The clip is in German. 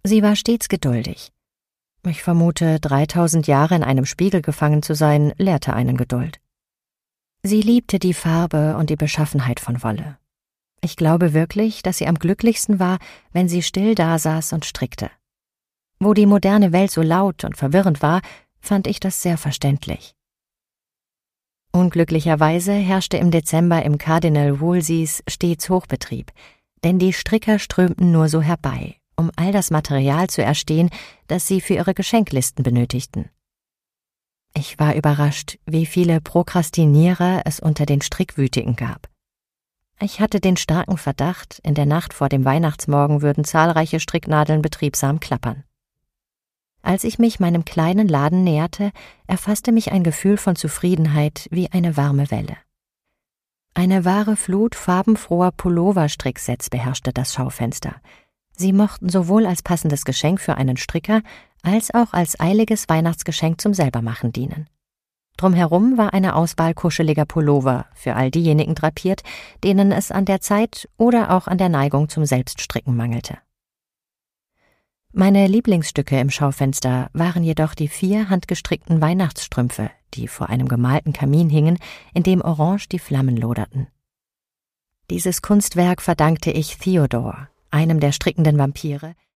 Sie war stets geduldig. Ich vermute, 3000 Jahre in einem Spiegel gefangen zu sein, lehrte einen Geduld. Sie liebte die Farbe und die Beschaffenheit von Wolle. Ich glaube wirklich, dass sie am glücklichsten war, wenn sie still dasaß und strickte. Wo die moderne Welt so laut und verwirrend war, fand ich das sehr verständlich. Unglücklicherweise herrschte im Dezember im Cardinal Wolseys stets Hochbetrieb, denn die Stricker strömten nur so herbei, um all das Material zu erstehen, das sie für ihre Geschenklisten benötigten. Ich war überrascht, wie viele Prokrastinierer es unter den Strickwütigen gab. Ich hatte den starken Verdacht, in der Nacht vor dem Weihnachtsmorgen würden zahlreiche Stricknadeln betriebsam klappern. Als ich mich meinem kleinen Laden näherte, erfasste mich ein Gefühl von Zufriedenheit wie eine warme Welle. Eine wahre Flut farbenfroher Pullover-Stricksets beherrschte das Schaufenster. Sie mochten sowohl als passendes Geschenk für einen Stricker als auch als eiliges Weihnachtsgeschenk zum Selbermachen dienen. Drumherum war eine Auswahl kuscheliger Pullover für all diejenigen drapiert, denen es an der Zeit oder auch an der Neigung zum Selbststricken mangelte. Meine Lieblingsstücke im Schaufenster waren jedoch die 4 handgestrickten Weihnachtsstrümpfe, die vor einem gemalten Kamin hingen, in dem orange die Flammen loderten. Dieses Kunstwerk verdankte ich Theodore, einem der strickenden Vampire,